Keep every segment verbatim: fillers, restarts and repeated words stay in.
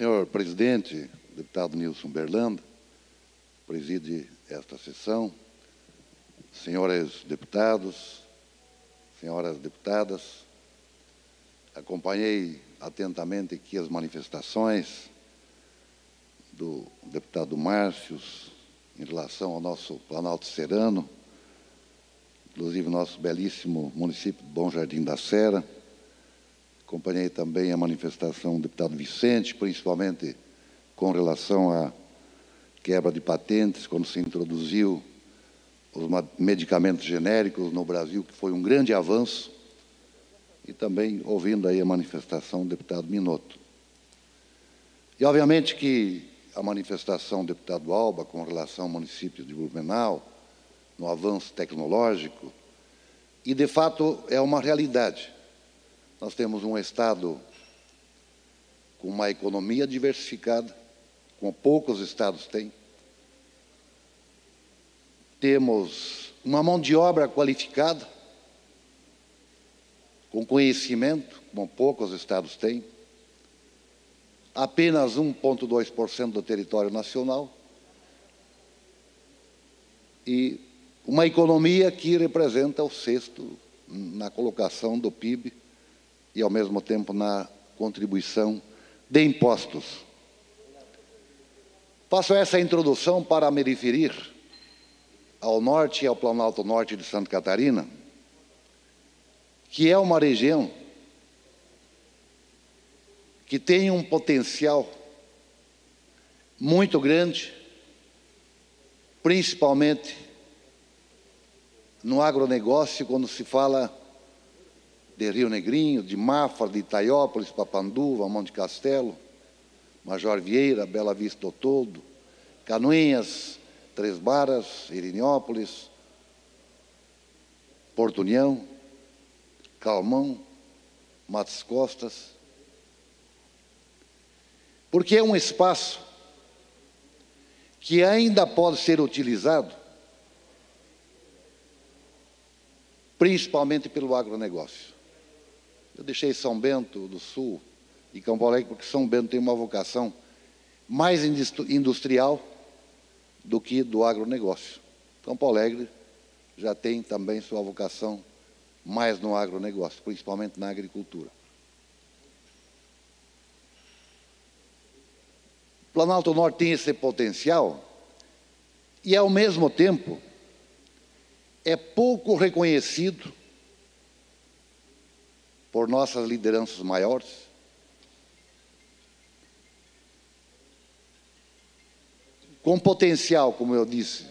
Senhor presidente, deputado Nilson Berlanda, preside esta sessão, senhores deputados, senhoras deputadas, acompanhei atentamente aqui as manifestações do deputado Márcios em relação ao nosso Planalto Serrano, inclusive nosso belíssimo município de Bom Jardim da Serra. Acompanhei também a manifestação do deputado Vicente, principalmente com relação à quebra de patentes, quando se introduziu os medicamentos genéricos no Brasil, que foi um grande avanço, e também ouvindo aí a manifestação do deputado Minotto. E, obviamente, que a manifestação do deputado Alba com relação ao município de Blumenau, no avanço tecnológico, e, de fato, é uma realidade. Nós temos um Estado com uma economia diversificada, como poucos estados têm. Temos uma mão de obra qualificada, com conhecimento, como poucos estados têm. Apenas um vírgula dois por cento do território nacional. E uma economia que representa o sexto na colocação do P I B e, ao mesmo tempo, na contribuição de impostos. Faço essa introdução para me referir ao norte e ao Planalto Norte de Santa Catarina, que é uma região que tem um potencial muito grande, principalmente no agronegócio, quando se fala de Rio Negrinho, de Mafra, de Itaiópolis, Papanduva, Monte Castelo, Major Vieira, Bela Vista do Toldo, Canoinhas, Três Barras, Irineópolis, Porto União, Calmão, Matos Costas, porque é um espaço que ainda pode ser utilizado principalmente pelo agronegócio. Eu deixei São Bento do Sul e Campo Alegre porque São Bento tem uma vocação mais industrial do que do agronegócio. Campo Alegre já tem também sua vocação mais no agronegócio, principalmente na agricultura. O Planalto Norte tem esse potencial e, ao mesmo tempo, é pouco reconhecido por nossas lideranças maiores, com potencial, como eu disse,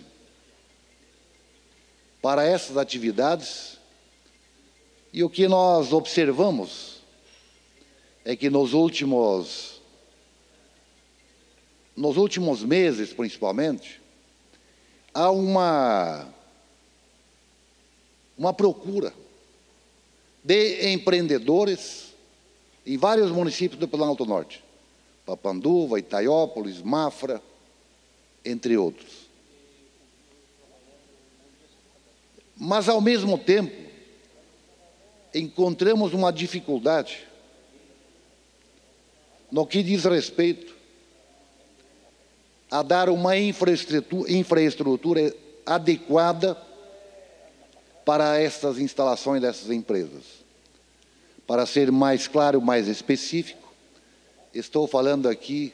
para essas atividades. E o que nós observamos é que nos últimos, nos últimos meses, principalmente, há uma, uma procura de empreendedores em vários municípios do Planalto Norte, Papanduva, Itaiópolis, Mafra, entre outros. Mas, ao mesmo tempo, encontramos uma dificuldade no que diz respeito a dar uma infraestrutura, infraestrutura adequada para essas instalações dessas empresas. Para ser mais claro, mais específico, estou falando aqui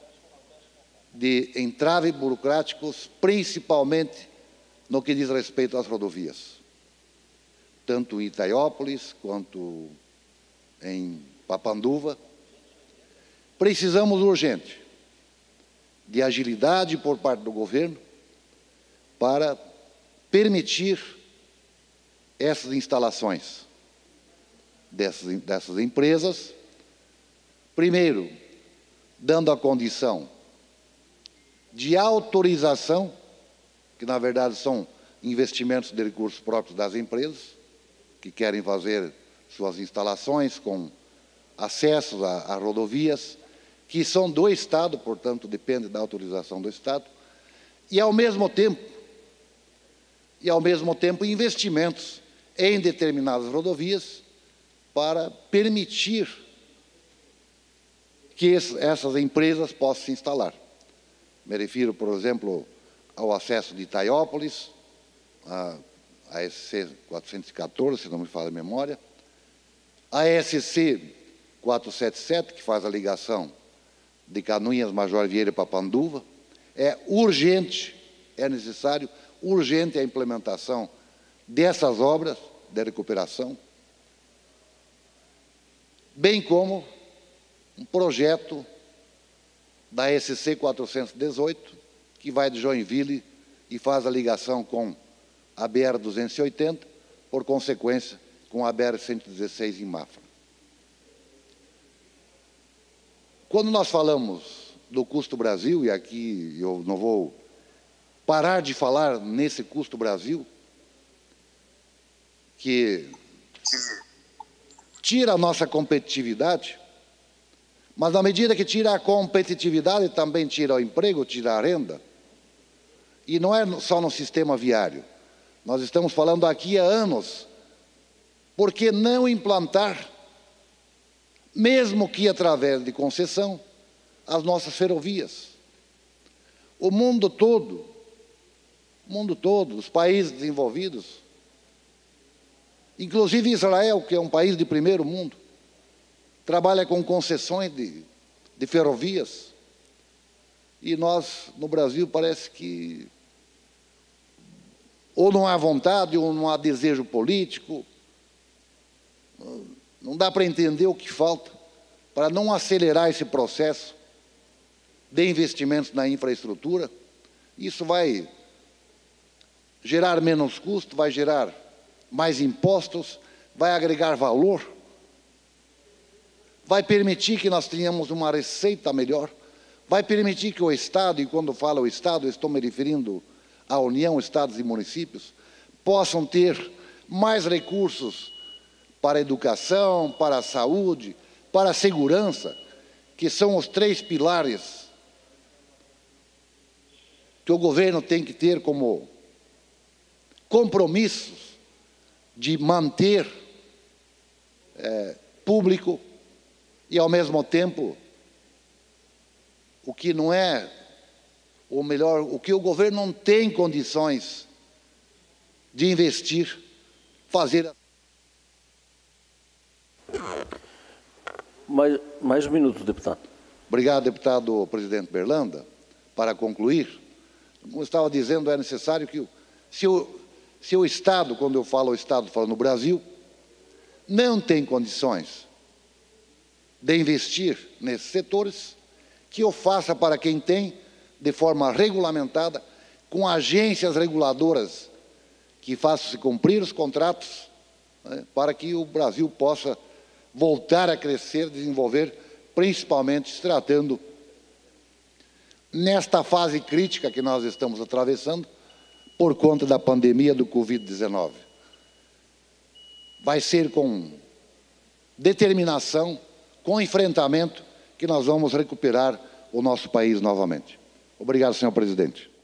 de entraves burocráticos, principalmente no que diz respeito às rodovias, tanto em Itaiópolis quanto em Papanduva. Precisamos urgente de agilidade por parte do governo para permitir essas instalações dessas, dessas empresas, primeiro, dando a condição de autorização, que na verdade são investimentos de recursos próprios das empresas, que querem fazer suas instalações com acessos a, a rodovias, que são do Estado, portanto, depende da autorização do Estado, e ao mesmo tempo, e ao mesmo tempo investimentos em determinadas rodovias para permitir que essas empresas possam se instalar. Me refiro, por exemplo, ao acesso de Itaiópolis, a, a S C quatrocentos e quatorze, se não me falha a memória, a S C quatrocentos e setenta e sete, que faz a ligação de Canoinhas, Major Vieira para Panduva. É urgente, é necessário, urgente a implementação dessas obras de recuperação, bem como um projeto da S C quatrocentos e dezoito, que vai de Joinville e faz a ligação com a B R duzentos e oitenta, por consequência, com a B R cento e dezesseis em Mafra. Quando nós falamos do custo Brasil, e aqui eu não vou parar de falar nesse custo Brasil, que tira a nossa competitividade, mas na medida que tira a competitividade, também tira o emprego, tira a renda. E não é só no sistema viário. Nós estamos falando aqui há anos. Por que não implantar, mesmo que através de concessão, as nossas ferrovias? O mundo todo, o mundo todo, os países desenvolvidos, inclusive Israel, que é um país de primeiro mundo, trabalha com concessões de, de ferrovias. E nós, no Brasil, parece que ou não há vontade, ou não há desejo político. Não dá para entender o que falta para não acelerar esse processo de investimentos na infraestrutura. Isso vai gerar menos custo, vai gerar mais impostos, vai agregar valor, vai permitir que nós tenhamos uma receita melhor, vai permitir que o Estado, e quando falo o Estado, eu estou me referindo à União, Estados e municípios, possam ter mais recursos para a educação, para a saúde, para a segurança, que são os três pilares que o governo tem que ter como compromissos de manter é, público e, ao mesmo tempo, o que não é, ou melhor, o que o governo não tem condições de investir, fazer. Mais, mais um minuto, deputado. Obrigado, deputado presidente Berlanda. Para concluir, como eu estava dizendo, é necessário que, se o, se o Estado, quando eu falo o Estado, falo no Brasil, não tem condições de investir nesses setores, que eu faça para quem tem, de forma regulamentada, com agências reguladoras que façam se cumprir os contratos, né, para que o Brasil possa voltar a crescer, desenvolver, principalmente se tratando, nesta fase crítica que nós estamos atravessando, por conta da pandemia do Covid dezenove. Vai ser com determinação, com enfrentamento, que nós vamos recuperar o nosso país novamente. Obrigado, senhor presidente.